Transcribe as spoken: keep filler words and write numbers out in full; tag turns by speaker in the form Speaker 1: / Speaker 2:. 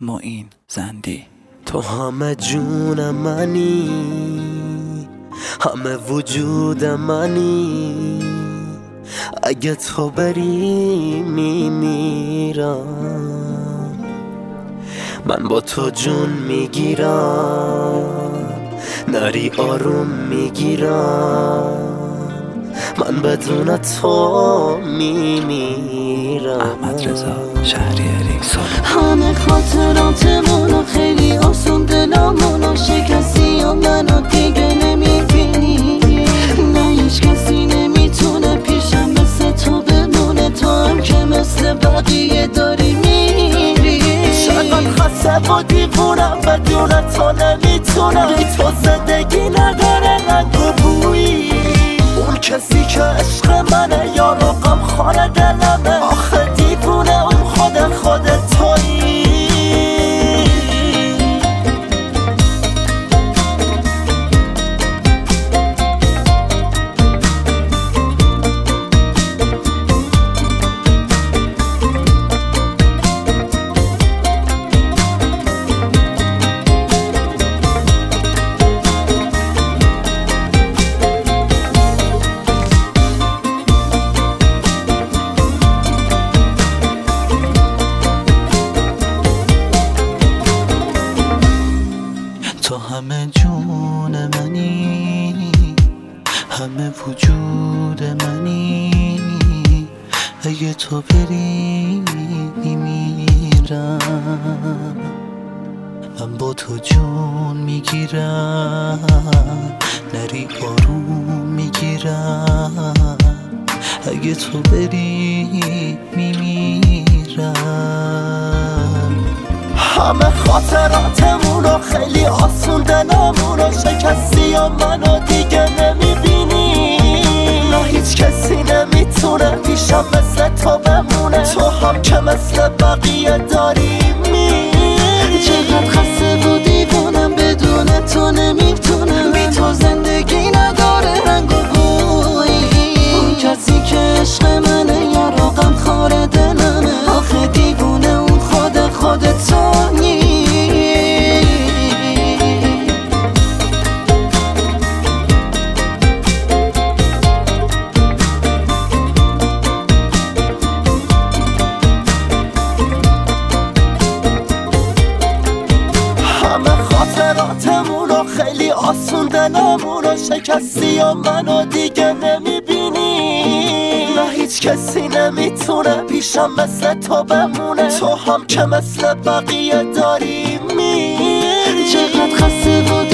Speaker 1: معین زندی.
Speaker 2: تو همه جون منی، همه وجود منی، اگه تو بری میمیرم. من با تو جون میگیرم، نری آروم میگیرم، من بدون تو میمیرم.
Speaker 1: احمد رضا شهریاری.
Speaker 3: همه خاطراتمونو خیلی آسون دلامونو شکستی و منو دیگه نمیبینی. نه هیچ کسی نمیتونه پیشم مثل تو بمونه، تو هم که مثل بقیه داری میری.
Speaker 2: چقدر خسته و دیوونم، بدون تو نمیتونم. بی تو زندگی نداره رنگ و بویی. اون کسی که عشق منه یا رو غم خاره دلمه، آخه دیوونه اون خود خود تویی.
Speaker 1: تو همه جون منی، همه وجود منی، اگه تو بری میمیرم. من با تو جون میگیرم، نری آروم میگیرم، اگه تو بری میمیرم.
Speaker 2: همه خاطراتمونو خیلی آسون دلمونو شکستی و منو دیگه نمیبینی. نه هیچ کسی نمیتونه پیشم مثل تو بمونه، تو هم که مثل بقیه داری میری.
Speaker 3: چقدر خسته و دیوونم، بدون تو نمیتونم. بی تو زندگی نداره رنگ و بویی. اون کسی که عشق منه یا رو غم خاره دلمه، آخه دیوونه اون خود خود تو.
Speaker 2: خاطراتمونو خیلی آسون دلمونو شکستی و منو دیگه نمیبینی. نه هیچ کسی نمیتونه پیشم مثل تو بمونه، تو هم که مثل بقیه داری میری.
Speaker 3: چقدر خسته و